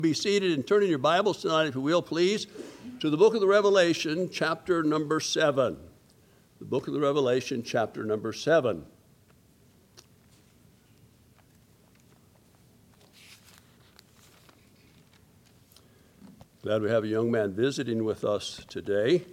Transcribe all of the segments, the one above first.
Be seated and turn in your Bibles tonight, if you will, please, to the book of the Revelation, chapter number 7. The book of the Revelation, chapter number 7. Glad we have a young man visiting with us today,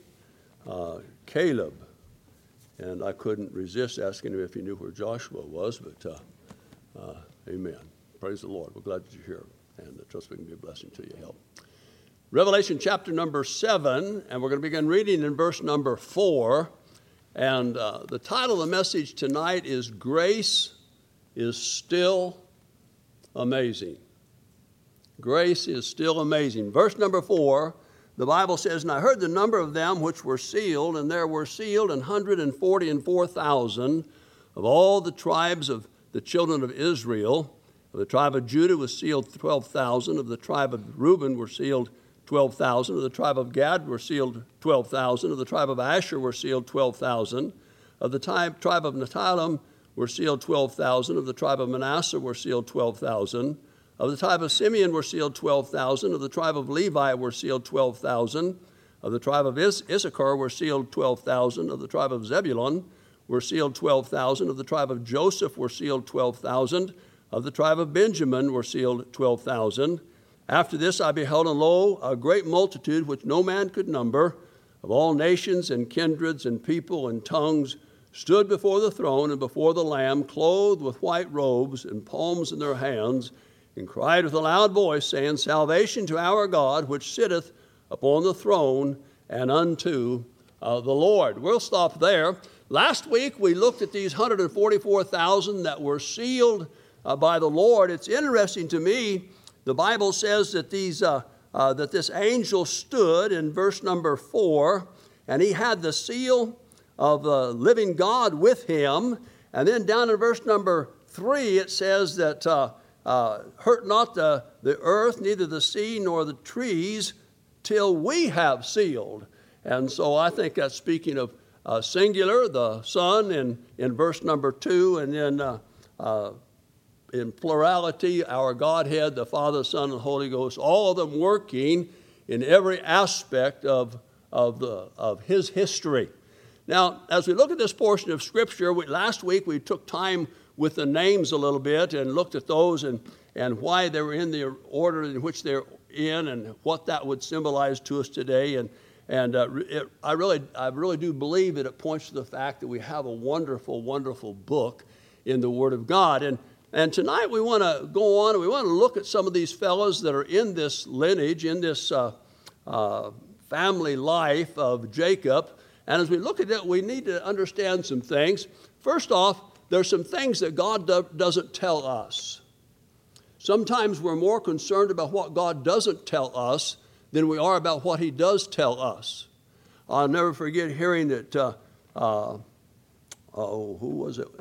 Caleb. And I couldn't resist asking him if he knew where Joshua was, but amen. Praise the Lord. We're glad that you're here. And I trust we can be a blessing to you. Help. Revelation chapter number 7, and we're going to begin reading in verse number 4. And the title of the message tonight is Grace is Still Amazing. Grace is still amazing. Verse number 4, the Bible says, "And I heard the number of them which were sealed, and there were sealed 144,000 of all the tribes of the children of Israel. Of the tribe of Judah was sealed 12,000. Of the tribe of Reuben were sealed 12,000. Of the tribe of Gad were sealed 12,000. Of the tribe of Asher were sealed 12,000. Of the tribe of Naphtali were sealed 12,000. Of the tribe of Manasseh were sealed 12,000. Of the tribe of Simeon were sealed 12,000. Of the tribe of Levi were sealed 12,000. Of the tribe of Issachar were sealed 12,000. Of the tribe of Zebulun were sealed 12,000. Of the tribe of Joseph were sealed 12,000. Of the tribe of Benjamin were sealed 12,000. After this I beheld, and lo, a great multitude which no man could number, of all nations and kindreds and people and tongues, stood before the throne and before the Lamb, clothed with white robes and palms in their hands, and cried with a loud voice, saying, Salvation to our God, which sitteth upon the throne, and unto the Lord." We'll stop there. Last week we looked at these 144,000 that were sealed by the Lord. It's interesting to me. The Bible says that that this angel stood in verse number 4, and he had the seal of the living God with him. And then down in verse number 3, it says that hurt not the earth, neither the sea nor the trees, till we have sealed. And so I think that's speaking of singular, the Son in verse number 2, and then in plurality, our Godhead, the Father, Son, and Holy Ghost, all of them working in every aspect of His history. Now, as we look at this portion of Scripture, last week we took time with the names a little bit and looked at those and why they were in the order in which they're in and what that would symbolize to us today. I really do believe that it points to the fact that we have a wonderful, wonderful book in the Word of God. And tonight we want to go on and we want to look at some of these fellows that are in this lineage, in this family life of Jacob. And as we look at it, we need to understand some things. First off, there's some things that God doesn't tell us. Sometimes we're more concerned about what God doesn't tell us than we are about what He does tell us. I'll never forget hearing that, who was it?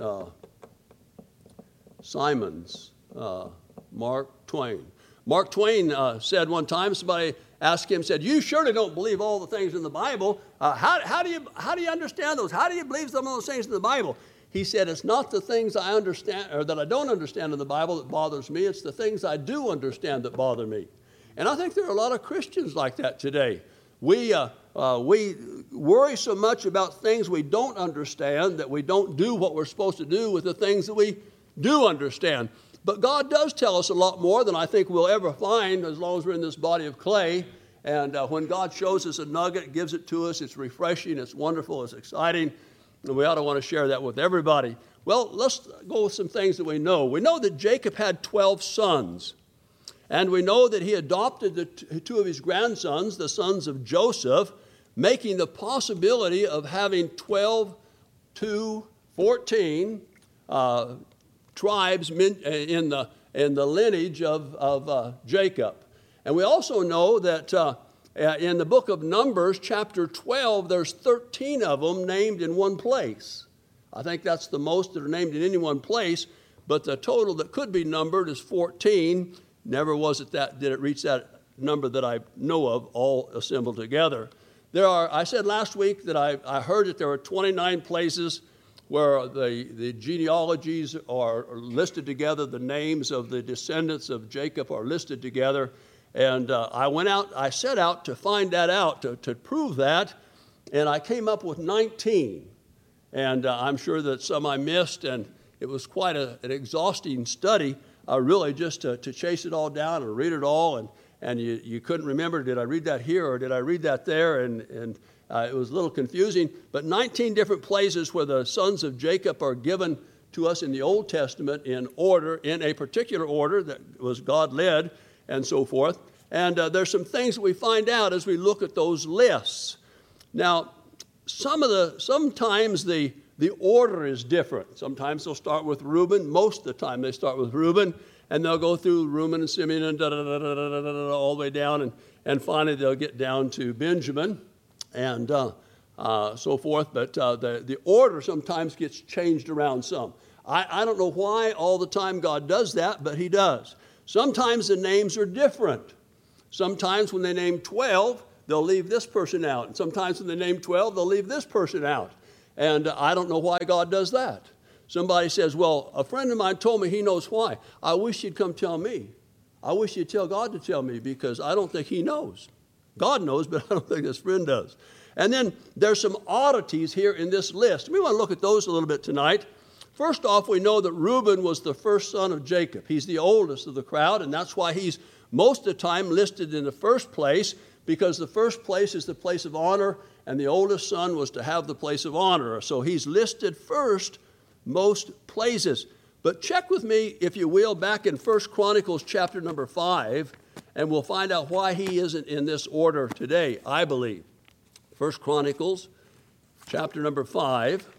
Simon's, Mark Twain. Mark Twain said one time, somebody asked him, said, "You surely don't believe all the things in the Bible. How do you understand those? How do you believe some of those things in the Bible?" He said, "It's not the things I understand or that I don't understand in the Bible that bothers me. It's the things I do understand that bother me." And I think there are a lot of Christians like that today. We worry so much about things we don't understand that we don't do what we're supposed to do with the things that we do understand. But God does tell us a lot more than I think we'll ever find as long as we're in this body of clay. And when God shows us a nugget, gives it to us, it's refreshing, it's wonderful, it's exciting, and we ought to want to share that with everybody. Well, let's go with some things that we know. We know that Jacob had 12 sons. And we know that he adopted two of his grandsons, the sons of Joseph, making the possibility of having 12 to 14 tribes in the lineage of Jacob. And we also know that in the book of Numbers, chapter 12, there's 13 of them named in one place. I think that's the most that are named in any one place, but the total that could be numbered is 14. Never was it did it reach that number that I know of, all assembled together. I said last week that I heard that there were 29 places where the genealogies are listed together, the names of the descendants of Jacob are listed together. And I set out to find that out, to prove that, and I came up with 19. And I'm sure that some I missed, and it was quite an exhausting study, really just to chase it all down and read it all. And you couldn't remember, did I read that here or did I read that there? And it was a little confusing. But 19 different places where the sons of Jacob are given to us in the Old Testament in a particular order that was God-led and so forth. And there's some things that we find out as we look at those lists. Now, sometimes the order is different. Sometimes they'll start with Reuben. Most of the time they start with Reuben, and they'll go through Reuben and Simeon and all the way down, and finally they'll get down to Benjamin and so forth. But the order sometimes gets changed around some. I don't know why all the time God does that, but he does. Sometimes the names are different. Sometimes when they name 12, they'll leave this person out. And sometimes when they name 12, they'll leave this person out. And I don't know why God does that. Somebody says, well, a friend of mine told me he knows why. I wish you'd come tell me. I wish you'd tell God to tell me, because I don't think he knows. God knows, but I don't think his friend does. And then there's some oddities here in this list. We want to look at those a little bit tonight. First off, we know that Reuben was the first son of Jacob. He's the oldest of the crowd, and that's why he's most of the time listed in the first place, because the first place is the place of honor, and the oldest son was to have the place of honor. So he's listed first most places. But check with me, if you will, back in 1 Chronicles chapter number 5, and we'll find out why he isn't in this order today, I believe. 1 Chronicles chapter number 5.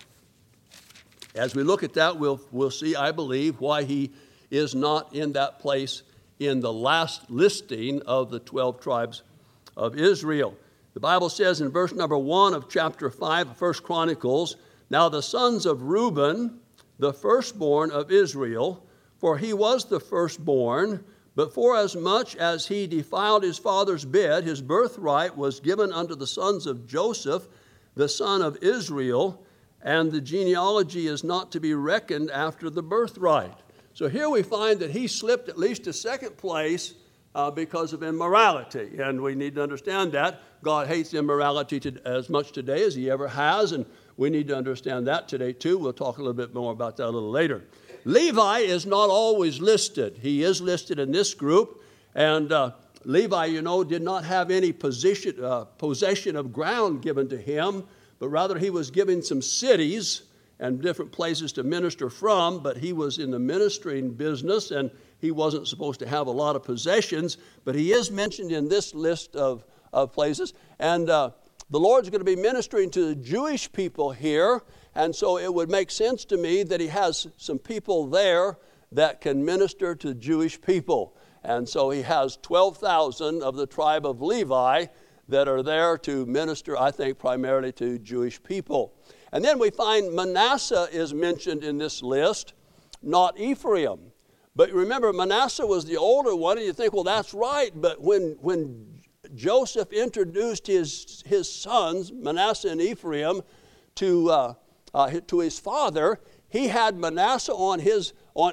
As we look at that, we'll see, I believe, why he is not in that place in the last listing of the 12 tribes of Israel. The Bible says in verse number 1 of chapter 5 of 1 Chronicles, now the sons of Reuben, the firstborn of Israel, for he was the firstborn, but forasmuch as he defiled his father's bed, his birthright was given unto the sons of Joseph, the son of Israel, and the genealogy is not to be reckoned after the birthright. So here we find that he slipped at least to second place because of immorality. And we need to understand that. God hates immorality as much today as he ever has, and we need to understand that today too. We'll talk a little bit more about that a little later. Levi is not always listed. He is listed in this group, and Levi, did not have any possession of ground given to him, but rather he was given some cities and different places to minister from, but he was in the ministering business, and he wasn't supposed to have a lot of possessions, but he is mentioned in this list of places. And the Lord's going to be ministering to the Jewish people here, and so it would make sense to me that he has some people there that can minister to Jewish people. And so he has 12,000 of the tribe of Levi that are there to minister, I think, primarily to Jewish people. And then we find Manasseh is mentioned in this list, not Ephraim. But remember, Manasseh was the older one, and you think, well, that's right. But when Joseph introduced his sons, Manasseh and Ephraim, to his father, he had Manasseh on his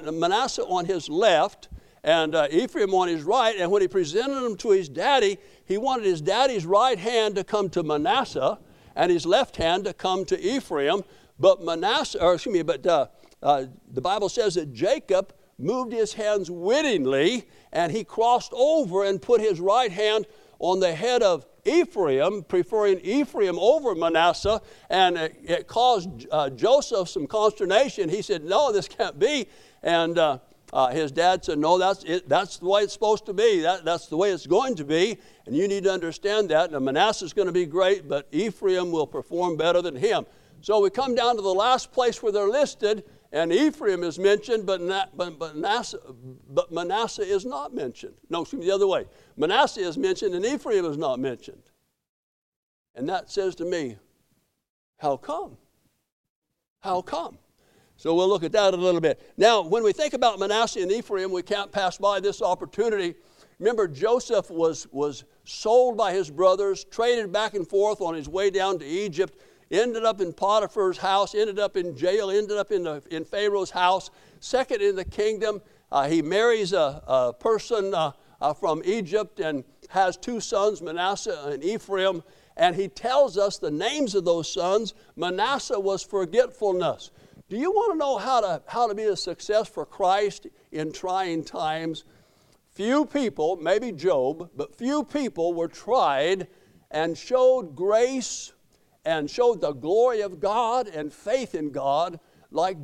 left and Ephraim on his right. And when he presented them to his daddy, he wanted his daddy's right hand to come to Manasseh and his left hand to come to Ephraim. But the Bible says that Jacob moved his hands wittingly, and he crossed over and put his right hand on the head of Ephraim, preferring Ephraim over Manasseh, and it caused Joseph some consternation. He said, no, this can't be. And his dad said, no, that's the way it's supposed to be. That's the way it's going to be, and you need to understand that. Now, Manasseh's going to be great, but Ephraim will perform better than him. So we come down to the last place where they're listed, and Ephraim is mentioned, but Manasseh is not mentioned. No, excuse me, the other way. Manasseh is mentioned, and Ephraim is not mentioned. And that says to me, how come? How come? So we'll look at that a little bit. Now, when we think about Manasseh and Ephraim, we can't pass by this opportunity. Remember, Joseph was sold by his brothers, traded back and forth on his way down to Egypt, ended up in Potiphar's house, ended up in jail, ended up in Pharaoh's house, second in the kingdom. He marries a person from Egypt and has two sons, Manasseh and Ephraim. And he tells us the names of those sons. Manasseh was forgetfulness. Do you want to know how to be a success for Christ in trying times? Few people, maybe Job, but few people were tried and showed grace and showed the glory of God and faith in God like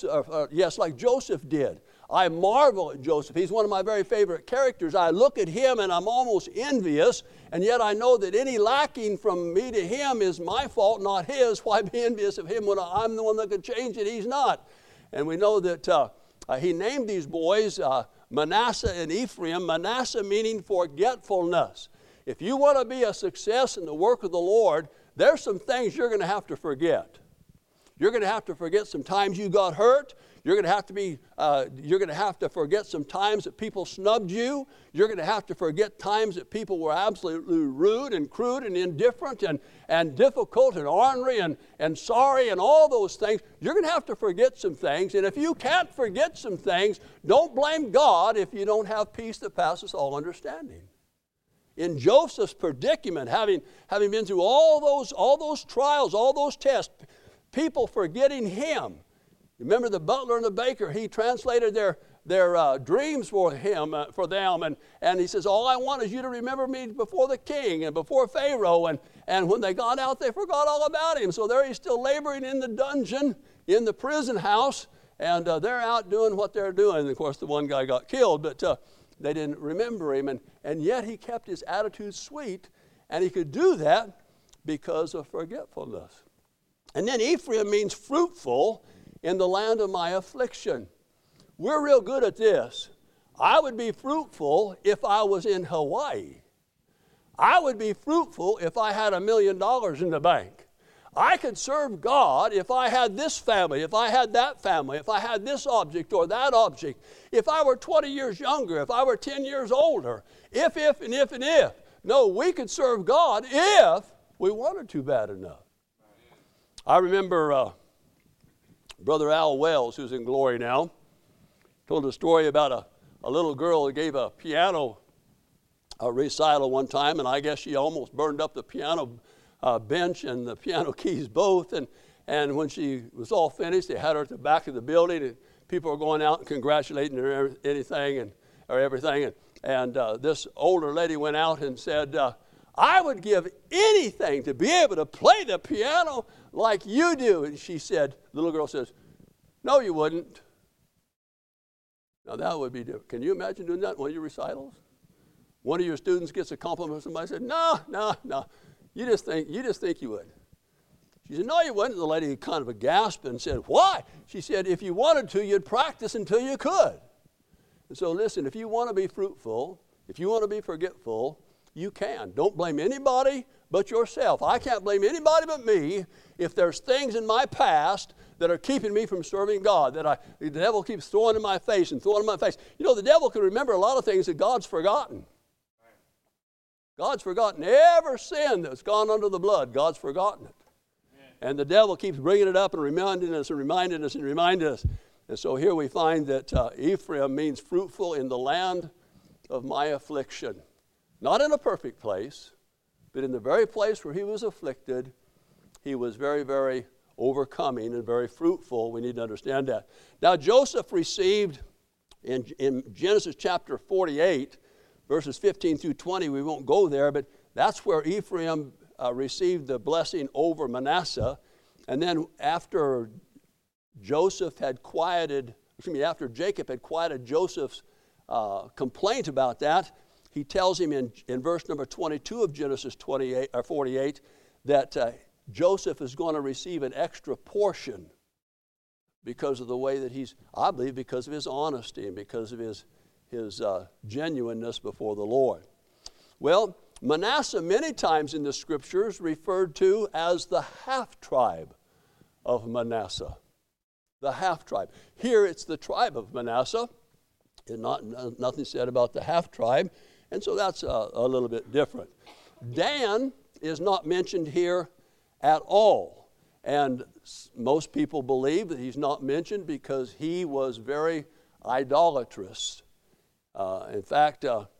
Joseph did. I marvel at Joseph. He's one of my very favorite characters. I look at him and I'm almost envious, and yet I know that any lacking from me to him is my fault, not his. Why be envious of him when I'm the one that could change it? He's not. And we know that he named these boys Manasseh and Ephraim, Manasseh meaning forgetfulness. If you want to be a success in the work of the Lord, there's some things you're going to have to forget. You're going to have to forget some times you got hurt. You're going to have to forget some times that people snubbed you. You're going to have to forget times that people were absolutely rude and crude and indifferent and difficult and ornery and sorry and all those things. You're going to have to forget some things. And if you can't forget some things, don't blame God if you don't have peace that passes all understanding. In Joseph's predicament, having been through all those trials, all those tests, people forgetting him. Remember the butler and the baker, he translated their dreams for them, and he says, all I want is you to remember me before the king and before Pharaoh, and when they got out, they forgot all about him. So there he's still laboring in the dungeon, in the prison house, and they're out doing what they're doing. And of course, the one guy got killed, but they didn't remember him, and yet he kept his attitude sweet, and he could do that because of forgetfulness. And then Ephraim means fruitful in the land of my affliction. We're real good at this. I would be fruitful if I was in Hawaii. I would be fruitful if I had $1 million in the bank. I could serve God if I had this family, if I had that family, if I had this object or that object, if I were 20 years younger, if I were 10 years older, if. No, we could serve God if we wanted to bad enough. I remember Brother Al Wells, who's in glory now, told a story about a little girl who gave a piano recital one time, and I guess she almost burned up the piano bench and the piano keys both. And when she was all finished, they had her at the back of the building, and people were going out and congratulating her and everything. And this older lady went out and said, I would give anything to be able to play the piano like you do. And she said, the little girl says, no, you wouldn't. Now that would be different. Can you imagine doing that in one of your recitals? One of your students gets a compliment from somebody, said, no. You just think you would. She said, no, you wouldn't. The lady kind of a gasped and said, why? She said, if you wanted to, you'd practice until you could. And so listen, if you want to be fruitful, if you want to be forgetful, you can. Don't blame anybody but yourself. I can't blame anybody but me if there's things in my past that are keeping me from serving God, that the devil keeps throwing in my face and throwing in my face. You know, the devil can remember a lot of things that God's forgotten. God's forgotten every sin that's gone under the blood. God's forgotten it. And the devil keeps bringing it up and reminding us. And so here we find that Ephraim means fruitful in the land of my affliction. Not in a perfect place, but in the very place where he was afflicted, he was very, very overcoming and very fruitful. We need to understand that. Now Joseph received in Genesis chapter 48, verses 15 through 20, we won't go there, but that's where Ephraim received the blessing over Manasseh. And then after Jacob had quieted Joseph's complaint about that, he tells him in verse number 22 of Genesis 48 that Joseph is going to receive an extra portion because of the way that I believe because of his honesty and because of his genuineness before the Lord. Well, Manasseh many times in the scriptures referred to as the half-tribe of Manasseh. The half-tribe. Here it's the tribe of Manasseh, and nothing said about the half-tribe, and so that's a little bit different. Dan is not mentioned here at all, and most people believe that he's not mentioned because he was very idolatrous. In fact,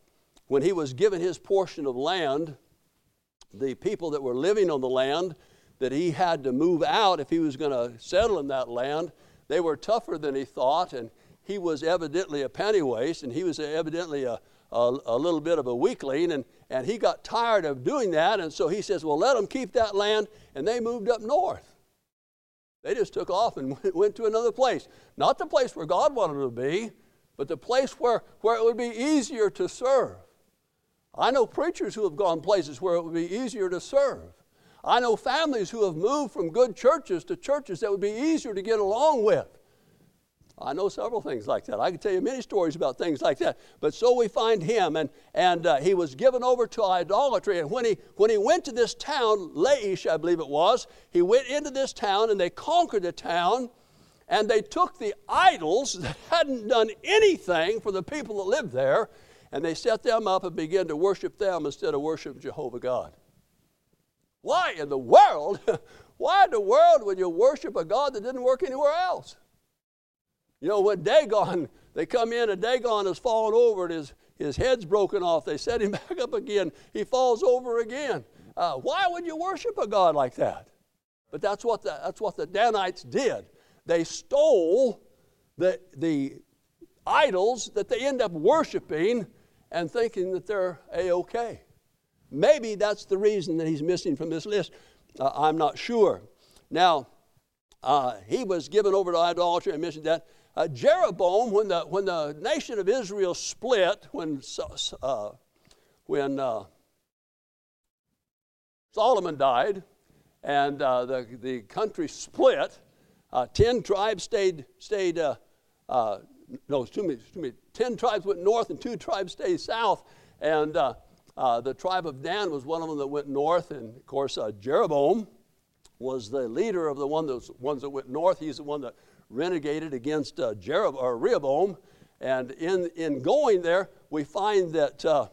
when he was given his portion of land, the people that were living on the land that he had to move out if he was going to settle in that land, they were tougher than he thought, and he was evidently a pennywaist, and he was evidently a little bit of a weakling, and he got tired of doing that, and so he says, well, let them keep that land, and they moved up north. They just took off and went to another place. Not the place where God wanted them to be, but the place where it would be easier to serve. I know preachers who have gone places where it would be easier to serve. I know families who have moved from good churches to churches that would be easier to get along with. I know several things like that. I can tell you many stories about things like that. But so we find him, and he was given over to idolatry. And when he went to this town, Laish, I believe it was, he went into this town, and they conquered the town, and they took the idols that hadn't done anything for the people that lived there, and they set them up and began to worship them instead of worship Jehovah God. Why in the world? Why in the world would you worship a God that didn't work anywhere else? You know, when Dagon, they come in and Dagon has fallen over and his head's broken off. They set him back up again. He falls over again. Why would you worship a God like that? But that's what the Danites did. They stole the idols that they end up worshiping and thinking that they're A-okay. Maybe that's the reason that he's missing from this list. I'm not sure. Now, he was given over to idolatry. I mentioned that. Jeroboam, when the nation of Israel split, when Solomon died, and the country split, 10 tribes stayed. 10 tribes went north and 2 tribes stayed south, and the tribe of Dan was one of them that went north, and of course Jeroboam was the leader of the ones that went north. He's the one that renegated against Rehoboam, and in going there, we find that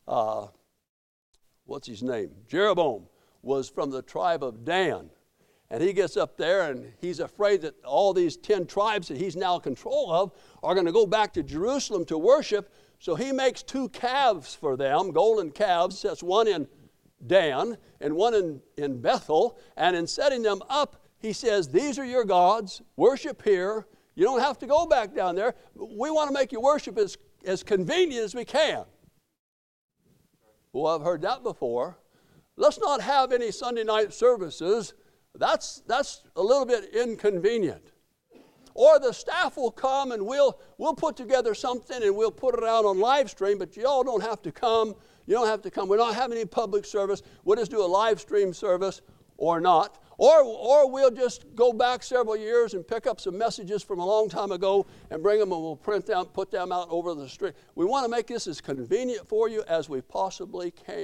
what's his name? Jeroboam was from the tribe of Dan, and he gets up there, and he's afraid that all these 10 tribes that he's now in control of are going to go back to Jerusalem to worship. So he makes 2 calves for them, golden calves. That's one in Dan and one in Bethel, and in setting them up, he says, these are your gods, worship here. You don't have to go back down there. We want to make your worship as convenient as we can. Well, I've heard that before. Let's not have any Sunday night services. That's a little bit inconvenient. Or the staff will come and we'll put together something and we'll put it out on live stream, but you all don't have to come. You don't have to come. We're not having any public service. We'll just do a live stream service or not. Or we'll just go back several years and pick up some messages from a long time ago and bring them and we'll put them out over the street. We want to make this as convenient for you as we possibly can.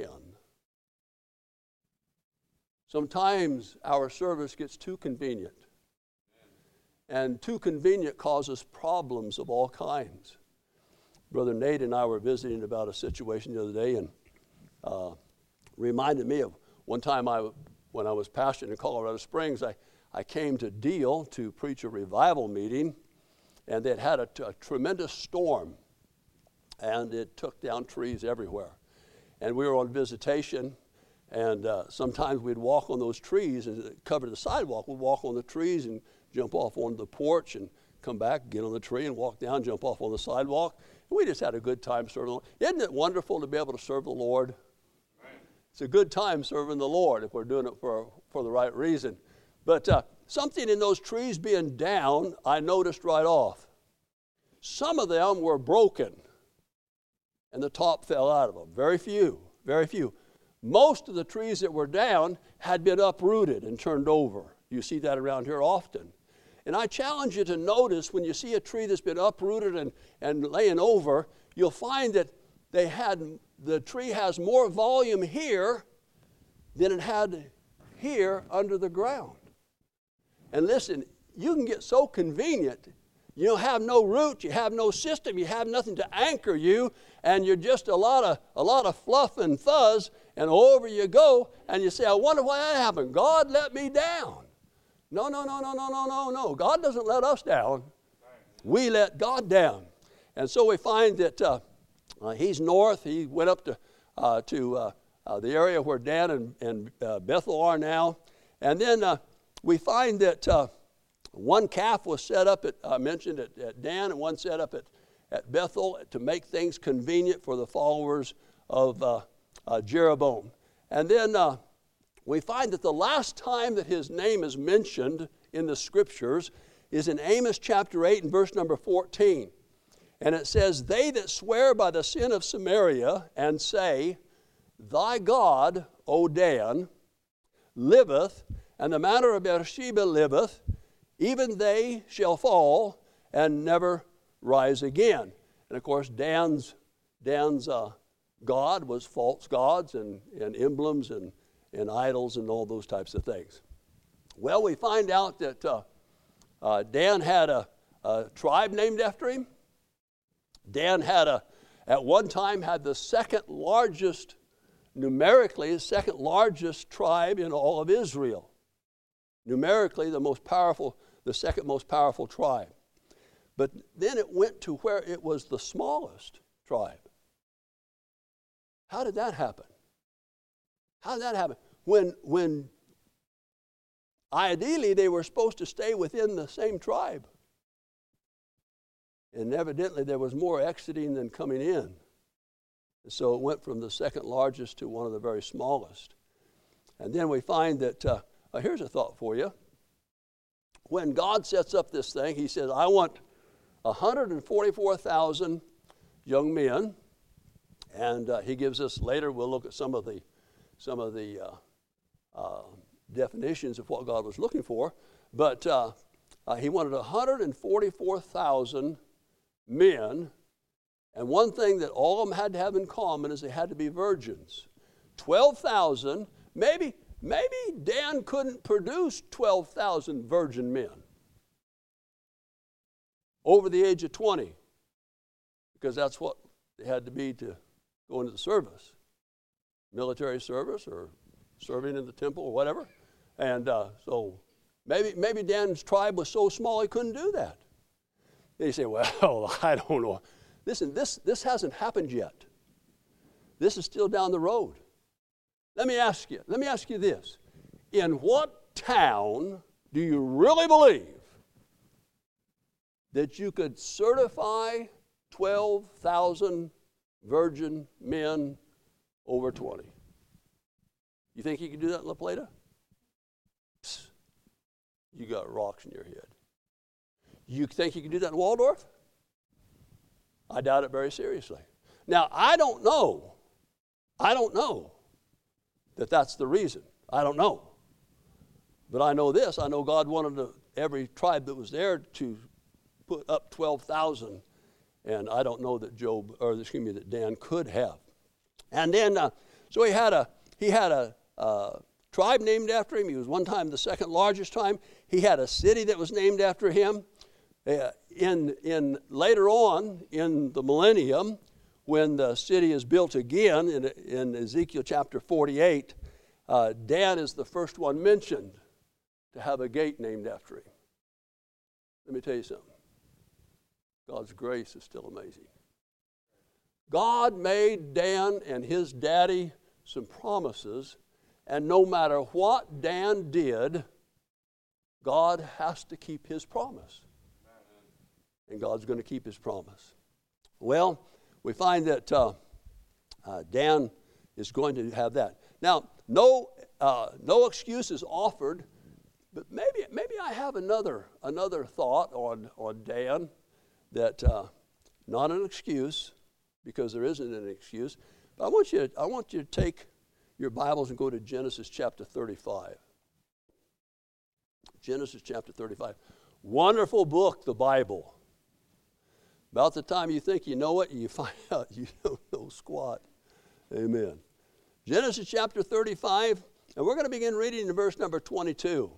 Sometimes our service gets too convenient. And too convenient causes problems of all kinds. Brother Nate and I were visiting about a situation the other day, and reminded me of one time when I was pastoring in Colorado Springs, I came to Deal to preach a revival meeting, and they'd had a tremendous storm, and it took down trees everywhere. And we were on visitation, and sometimes we'd walk on those trees and cover the sidewalk. We'd walk on the trees and jump off onto the porch and come back, get on the tree and walk down, jump off on the sidewalk. And we just had a good time serving the Lord. Isn't it wonderful to be able to serve the Lord? Right. It's a good time serving the Lord if we're doing it for the right reason. But something in those trees being down, I noticed right off. Some of them were broken, and the top fell out of them. Very few, very few. Most of the trees that were down had been uprooted and turned over. You see that around here often. And I challenge you to notice when you see a tree that's been uprooted and laying over, you'll find that the tree has more volume here than it had here under the ground. And listen, you can get so convenient. You have no root, you have no system, you have nothing to anchor you, and you're just a lot of fluff and fuzz, and over you go, and you say, I wonder why that happened. God let me down. No. God doesn't let us down. We let God down. And so we find that He's north. He went up to the area where Dan and Bethel are now. And then we find that one calf was set up mentioned at Dan, and one set up at Bethel to make things convenient for the followers of Jeroboam. And then we find that the last time that his name is mentioned in the scriptures is in Amos chapter 8 and verse number 14. And it says, "They that swear by the sin of Samaria and say, Thy God, O Dan, liveth, and the manor of Beersheba liveth, even they shall fall and never rise again." And of course, Dan's God was false gods and emblems and idols and all those types of things. Well, we find out that Dan had a tribe named after him. Dan at one time had the second largest, numerically, the second largest tribe in all of Israel. Numerically, the second most powerful tribe. But then it went to where it was the smallest tribe. How did that happen? How did that happen? When ideally they were supposed to stay within the same tribe. And evidently there was more exiting than coming in. And so it went from the second largest to one of the very smallest. And then we find that, here's a thought for you. When God sets up this thing, he says, I want 144,000 young men. And he gives us, later we'll look at some of the definitions of what God was looking for. But he wanted 144,000 men, and one thing that all of them had to have in common is they had to be virgins. 12,000, maybe Dan couldn't produce 12,000 virgin men over the age of 20, because that's what they had to be to go into the service, military service or serving in the temple or whatever. And so maybe Dan's tribe was so small he couldn't do that. They say, well, I don't know. Listen, this hasn't happened yet. This is still down the road. Let me ask you this. In what town do you really believe that you could certify 12,000 virgin men over 20? You think you could do that in La Plata? Psst. You got rocks in your head. You think you can do that in Waldorf? I doubt it very seriously. Now, I don't know that that's the reason. I don't know. But I know this. I know God wanted every tribe that was there to put up 12,000. And I don't know that that Dan could have. And then, so he had a tribe named after him. He was one time the second largest tribe. He had a city that was named after him. Later on in the millennium, when the city is built again in Ezekiel chapter 48, Dan is the first one mentioned to have a gate named after him. Let me tell you something. God's grace is still amazing. God made Dan and his daddy some promises, and no matter what Dan did, God has to keep his promise. And God's going to keep his promise. Well, we find that Dan is going to have that. Now, no excuse is offered, but maybe I have another thought on Dan that not an excuse, because there isn't an excuse. But I want you to take your Bibles and go to Genesis chapter 35. Genesis chapter 35. Wonderful book, the Bible. About the time you think you know it, you find out you don't know squat. Amen. Genesis chapter 35, and we're going to begin reading in verse number 22.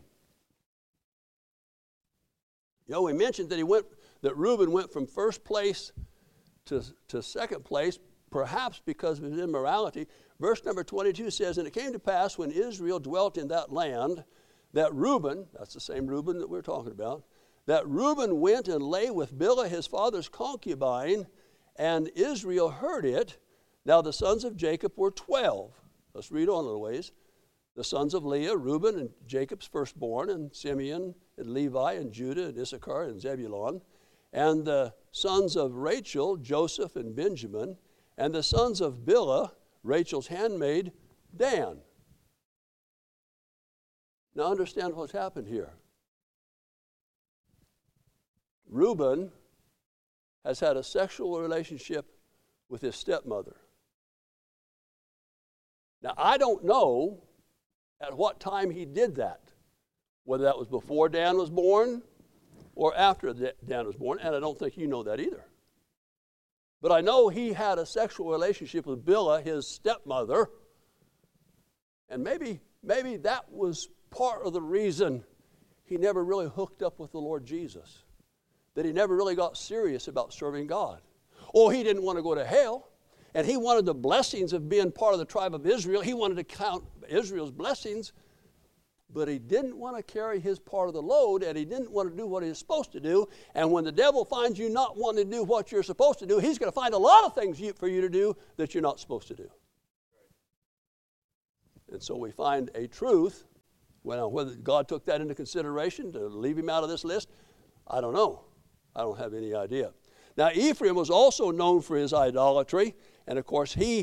We mentioned that Reuben went from first place to second place, perhaps because of his immorality. Verse number 22 says, "And it came to pass when Israel dwelt in that land, that Reuben," that's the same Reuben that we're talking about, "that Reuben went and lay with Bilhah his father's concubine, and Israel heard it. Now the sons of Jacob were 12. Let's read on a little ways. The sons of Leah, Reuben, and Jacob's firstborn, and Simeon, and Levi, and Judah, and Issachar, and Zebulun. And the sons of Rachel, Joseph, and Benjamin. And the sons of Bilhah, Rachel's handmaid, Dan. Now understand what's happened here. Reuben has had a sexual relationship with his stepmother. Now, I don't know at what time he did that, whether that was before Dan was born or after Dan was born, and I don't think you know that either. But I know he had a sexual relationship with Bilhah, his stepmother, and maybe that was part of the reason he never really hooked up with the Lord Jesus, that he never really got serious about serving God. Or he didn't want to go to hell, and he wanted the blessings of being part of the tribe of Israel. He wanted to count Israel's blessings, but he didn't want to carry his part of the load, and he didn't want to do what he was supposed to do. And when the devil finds you not wanting to do what you're supposed to do, he's going to find a lot of things for you to do that you're not supposed to do. And so we find a truth. Well, whether God took that into consideration to leave him out of this list, I don't know. I don't have any idea. Now, Ephraim was also known for his idolatry, and of course, his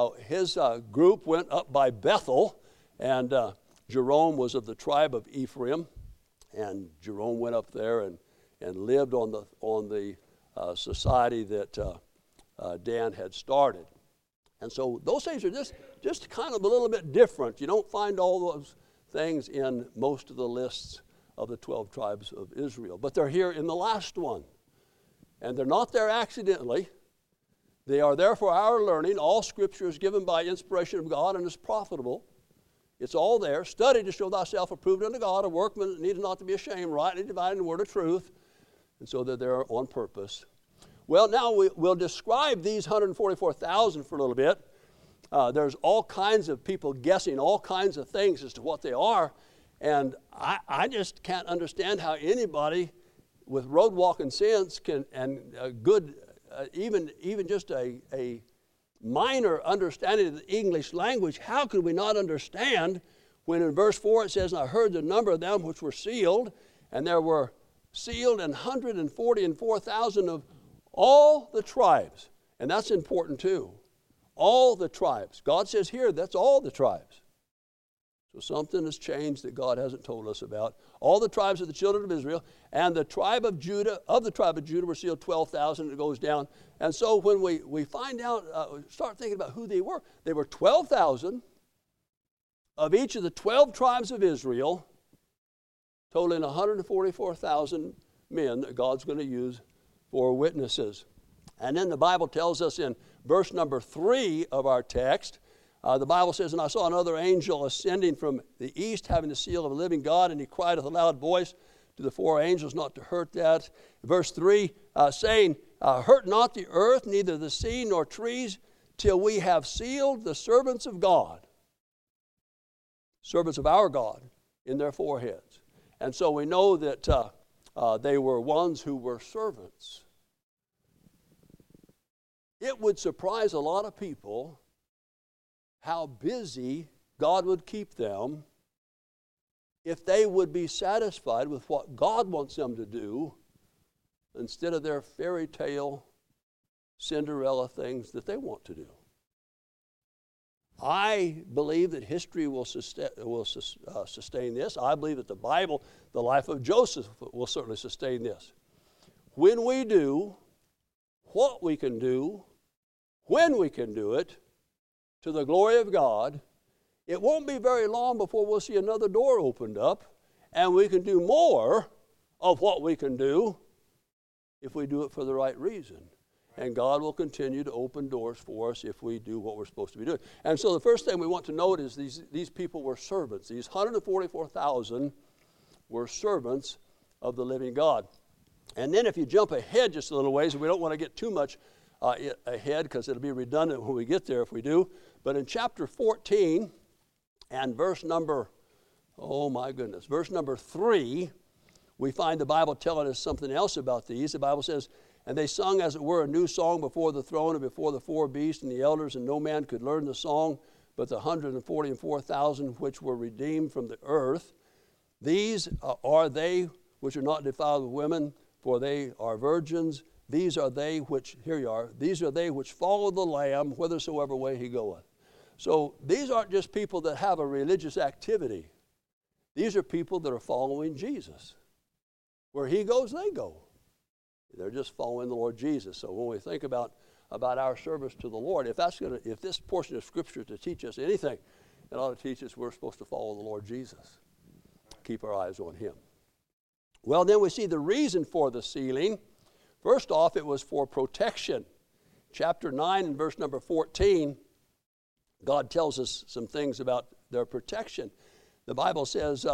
group went up by Bethel, and Jerome was of the tribe of Ephraim, and Jerome went up there and lived on the society that Dan had started. And so those things are just kind of a little bit different. You don't find all those things in most of the lists of the 12 tribes of Israel, but they're here in the last one. And they're not there accidentally. They are there for our learning. All Scripture is given by inspiration of God and is profitable. It's all there. Study to show thyself approved unto God, a workman that needeth not to be ashamed, rightly dividing the word of truth. And so that they're on purpose. Well, now we'll describe these 144,000 for a little bit. There's all kinds of people guessing all kinds of things as to what they are. And I just can't understand how anybody with road walking sense can, and a good, even just a minor understanding of the English language, how could we not understand when in verse 4 it says, "And I heard the number of them which were sealed, and there were sealed 144,000 of all the tribes." And that's important too. All the tribes. God says here, that's all the tribes. So something has changed that God hasn't told us about. All the tribes of the children of Israel, and the tribe of Judah, were sealed 12,000. It goes down. And so when we find out, start thinking about who they were 12,000 of each of the 12 tribes of Israel, totaling 144,000 men that God's going to use for witnesses. And then the Bible tells us in verse number 3 of our text, the Bible says, "And I saw another angel ascending from the east, having the seal of a living God, and he cried with a loud voice to the 4 angels not to hurt that." Verse 3, saying, "Hurt not the earth, neither the sea nor trees, till we have sealed the servants of God," servants of our God, in their foreheads. And so we know that they were ones who were servants. It would surprise a lot of people how busy God would keep them if they would be satisfied with what God wants them to do instead of their fairy tale Cinderella things that they want to do. I believe that history will sustain this. I believe that the Bible, the life of Joseph, will certainly sustain this. When we do what we can do, when we can do it, to the glory of God, it won't be very long before we'll see another door opened up, and we can do more of what we can do if we do it for the right reason. And God will continue to open doors for us if we do what we're supposed to be doing. And so the first thing we want to note is these people were servants. These 144,000 were servants of the living God. And then if you jump ahead just a little ways, we don't want to get too much ahead because it'll be redundant when we get there if we do. But in chapter 14 and verse number 3, we find the Bible telling us something else about these. The Bible says, And they sung, as it were, a new song before the throne and before the four beasts and the elders, and no man could learn the song but the 144,000 which were redeemed from the earth. These are they which are not defiled with women, for they are virgins. These are they which, here you are, these are they which follow the Lamb whithersoever way he goeth. So these aren't just people that have a religious activity. These are people that are following Jesus. Where he goes, they go. They're just following the Lord Jesus. So when we think about our service to the Lord, if this portion of Scripture is to teach us anything, it ought to teach us we're supposed to follow the Lord Jesus. Keep our eyes on him. Well, then we see the reason for the sealing. First off, it was for protection. Chapter 9 and verse number 14, God tells us some things about their protection. The Bible says,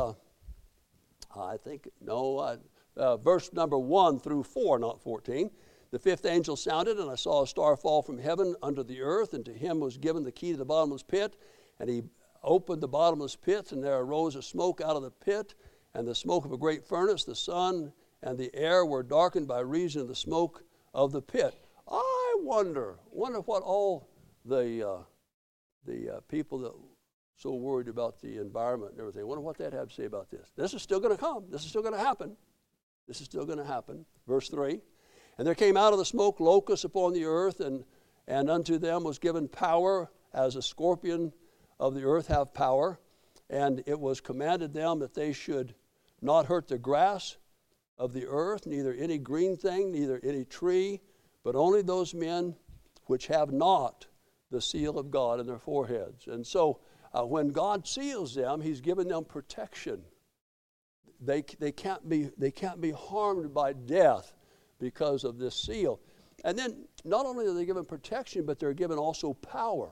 verse number 1 through 4, not 14. The fifth angel sounded, and I saw a star fall from heaven unto the earth, and to him was given the key to the bottomless pit. And he opened the bottomless pit, and there arose a smoke out of the pit, and the smoke of a great furnace. The sun and the air were darkened by reason of the smoke of the pit. I wonder what all the people that so worried about the environment and everything, wonder what they'd have to say about this. This is still going to come. This is still going to happen. This is still going to happen. Verse 3, and there came out of the smoke locusts upon the earth, and unto them was given power, as a scorpion of the earth have power. And it was commanded them that they should not hurt the grass of the earth, neither any green thing, neither any tree, but only those men which have not the seal of God in their foreheads. And so when God seals them, he's given them protection. They can't be harmed by death because of this seal. And then not only are they given protection, but they're given also power.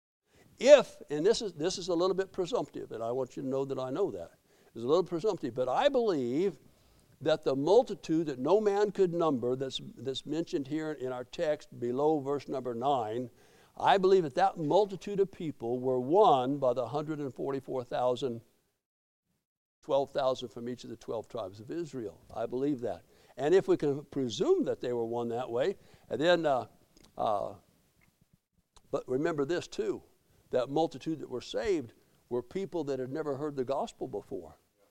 And this is a little bit presumptive, and I want you to know that I know that. It's a little presumptive, but I believe that the multitude that no man could number, that's mentioned here in our text below verse number 9, I believe that multitude of people were won by the 144,000, 12,000 from each of the 12 tribes of Israel. I believe that. And if we can presume that they were won that way, and then, but remember this too, that multitude that were saved were people that had never heard the gospel before.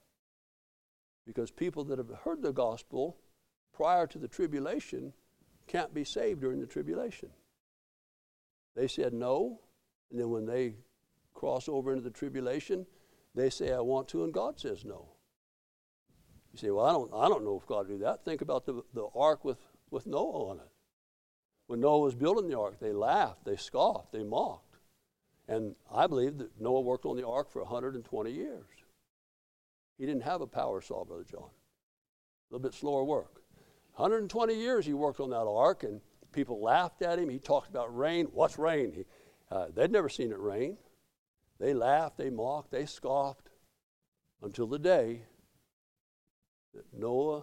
Because people that have heard the gospel prior to the tribulation can't be saved during the tribulation. They said no, and then when they cross over into the tribulation, they say, I want to, and God says no. You say, well, I don't know if God would do that. Think about the ark with Noah on it. When Noah was building the ark, they laughed, they scoffed, they mocked. And I believe that Noah worked on the ark for 120 years. He didn't have a power saw, Brother John. A little bit slower work. 120 years he worked on that ark, and people laughed at him. He talked about rain. What's rain? They'd never seen it rain. They laughed, they mocked, they scoffed until the day that Noah,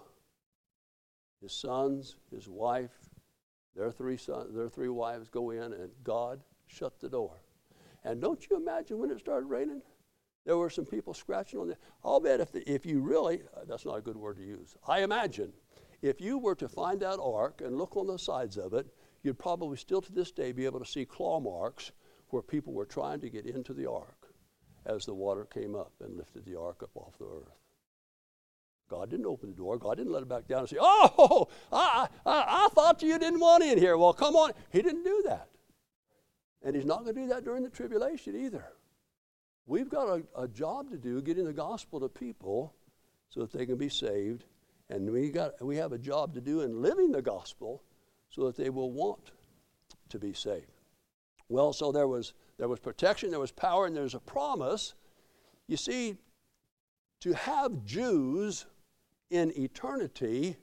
his sons, his wife, their three wives go in, and God shut the door. And don't you imagine when it started raining? There were some people scratching on the. I'll bet if you really, that's not a good word to use. I imagine if you were to find that ark and look on the sides of it, you'd probably still to this day be able to see claw marks where people were trying to get into the ark as the water came up and lifted the ark up off the earth. God didn't open the door. God didn't let it back down and say, oh, I thought you didn't want in here. Well, come on. He didn't do that. And he's not going to do that during the tribulation either. We've got a job to do getting the gospel to people so that they can be saved. And we have a job to do in living the gospel so that they will want to be saved. Well, so there was protection, there was power, and there's a promise. You see, to have Jews in eternity,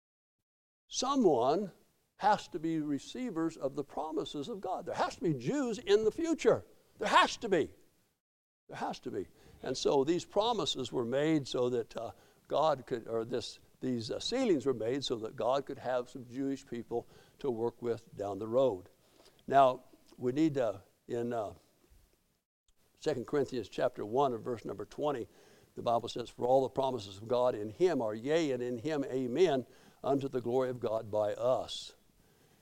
someone has to be receivers of the promises of God. There has to be Jews in the future. There has to be. There has to be. And so these promises were made so that God could, or these sealings were made so that God could have some Jewish people to work with down the road. Now, we need in 2 Corinthians chapter 1 and verse number 20, the Bible says, for all the promises of God in him are yea, and in him amen, unto the glory of God by us.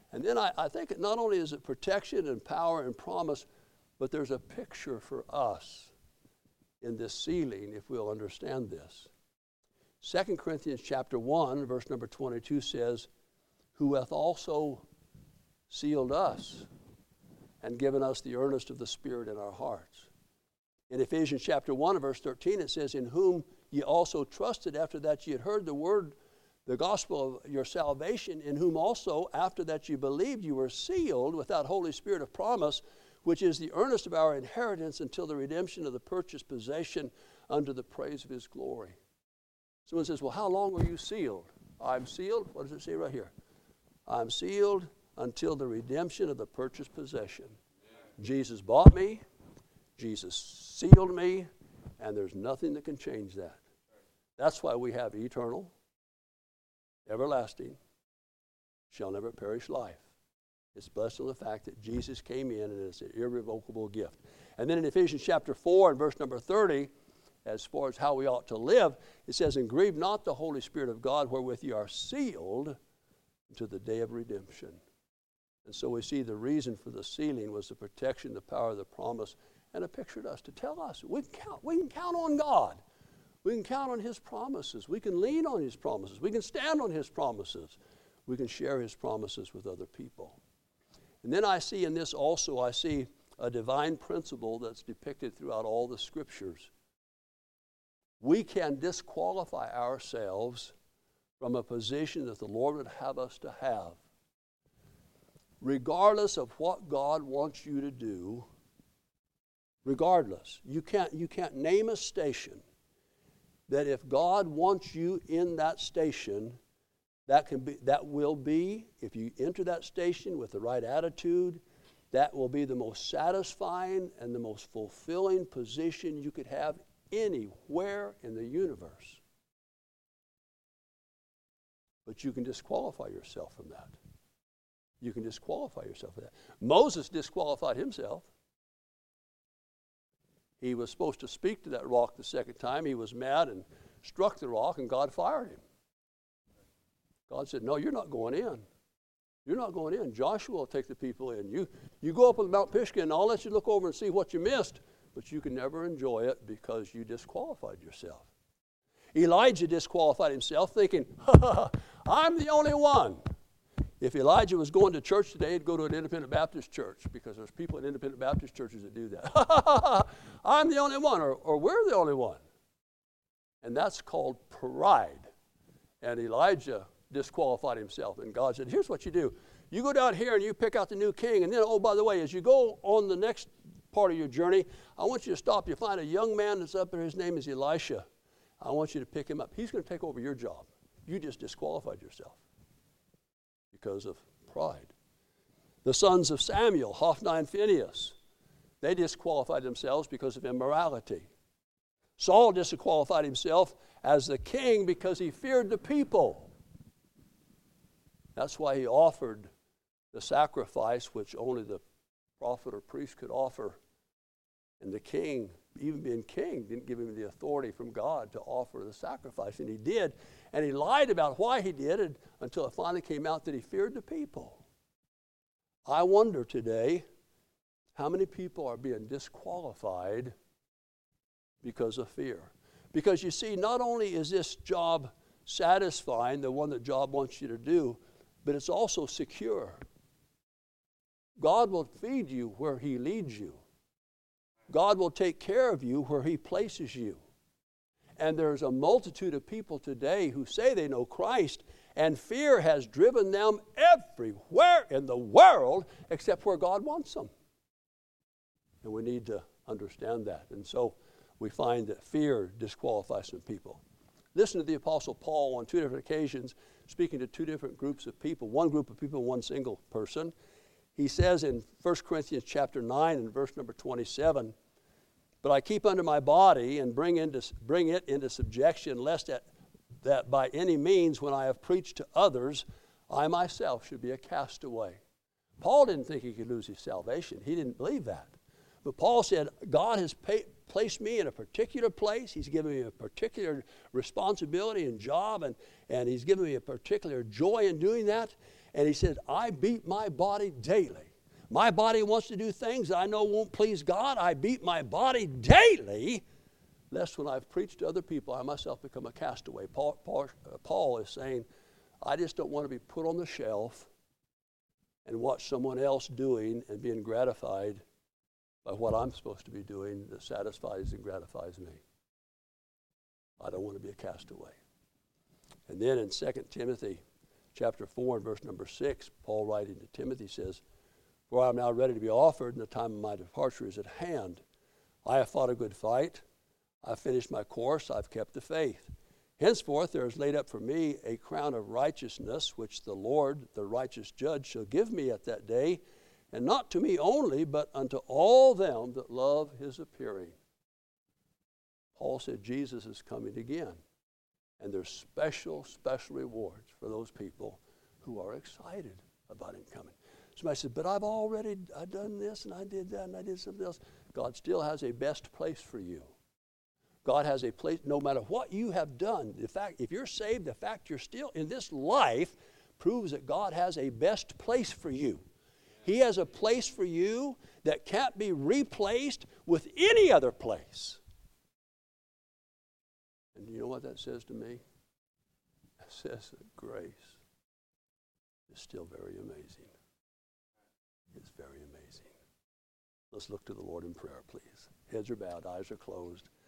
And then I think not only is it protection and power and promise, but there's a picture for us in this sealing if we'll understand this. 2 Corinthians chapter 1, verse number 22 says, who hath also sealed us and given us the earnest of the Spirit in our hearts. In Ephesians chapter 1, verse 13, it says, in whom ye also trusted after that ye had heard the word, the gospel of your salvation, in whom also after that you believed you were sealed with that Holy Spirit of promise, which is the earnest of our inheritance until the redemption of the purchased possession unto the praise of his glory. Someone says, well, how long are you sealed? I'm sealed. What does it say right here? I'm sealed until the redemption of the purchased possession. Jesus bought me. Jesus sealed me. And there's nothing that can change that. That's why we have eternal, everlasting, shall never perish life. It's blessed on the fact that Jesus came in and it's an irrevocable gift. And then in Ephesians chapter 4 and verse number 30, as far as how we ought to live, it says, and grieve not the Holy Spirit of God, wherewith ye are sealed unto the day of redemption. And so we see the reason for the sealing was the protection, the power, the promise, and it pictured us to tell us we can count on God. We can count on his promises. We can lean on his promises. We can stand on his promises. We can share his promises with other people. And then I see in this also, I see a divine principle that's depicted throughout all the scriptures. We can disqualify ourselves from a position that the Lord would have us to have. Regardless of what God wants you to do, regardless, you can't name a station that if God wants you in that station, that will be, if you enter that station with the right attitude, that will be the most satisfying and the most fulfilling position you could have anywhere in the universe. But you can disqualify yourself from that. You can disqualify yourself from that. Moses disqualified himself. He was supposed to speak to that rock the second time. He was mad and struck the rock, and God fired him. God said, no, you're not going in. You're not going in. Joshua will take the people in. You go up on Mount Pisgah, and I'll let you look over and see what you missed, but you can never enjoy it because you disqualified yourself. Elijah disqualified himself thinking, I'm the only one. If Elijah was going to church today, he'd go to an independent Baptist church because there's people in independent Baptist churches that do that. I'm the only one, or we're the only one. And that's called pride. And Elijah disqualified himself. And God said, here's what you do. You go down here and you pick out the new king. And then, oh, by the way, as you go on the next part of your journey, I want you to stop. You find a young man that's up there. His name is Elisha. I want you to pick him up. He's going to take over your job. You just disqualified yourself because of pride. The sons of Samuel, Hophni and Phinehas, they disqualified themselves because of immorality. Saul disqualified himself as the king because he feared the people. That's why he offered the sacrifice which only the prophet or priest could offer. And the king, even being king, didn't give him the authority from God to offer the sacrifice. And he did. And he lied about why he did it until it finally came out that he feared the people. I wonder today how many people are being disqualified because of fear. Because you see, not only is this job satisfying, the one that God wants you to do, but it's also secure. God will feed you where he leads you. God will take care of you where he places you. And there's a multitude of people today who say they know Christ, and fear has driven them everywhere in the world except where God wants them. And we need to understand that. And so we find that fear disqualifies some people. Listen to the Apostle Paul on two different occasions, speaking to two different groups of people, one group of people, one single person. He says in 1 Corinthians chapter 9 and verse number 27, but I keep under my body and bring it into subjection, lest that by any means when I have preached to others, I myself should be a castaway. Paul didn't think he could lose his salvation. He didn't believe that. But Paul said, God has placed me in a particular place. He's given me a particular responsibility and job, and he's given me a particular joy in doing that. And he said, I beat my body daily. My body wants to do things that I know won't please God. I beat my body daily, lest when I've preached to other people, I myself become a castaway. Paul is saying, I just don't want to be put on the shelf and watch someone else doing and being gratified by what I'm supposed to be doing that satisfies and gratifies me. I don't want to be a castaway. And then in 2 Timothy chapter 4 and verse number 6, Paul writing to Timothy says, for I am now ready to be offered, and the time of my departure is at hand. I have fought a good fight. I've finished my course. I've kept the faith. Henceforth there is laid up for me a crown of righteousness, which the Lord, the righteous judge, shall give me at that day, and not to me only, but unto all them that love his appearing. Paul said Jesus is coming again. And there's special rewards for those people who are excited about him coming. Somebody says, but I've done this, and I did that, and I did something else. God still has a best place for you. God has a place, no matter what you have done. The fact, if you're saved, the fact you're still in this life proves that God has a best place for you. He has a place for you that can't be replaced with any other place. And you know what that says to me? It says that grace is still very amazing. It's very amazing. Let's look to the Lord in prayer, please. Heads are bowed, eyes are closed.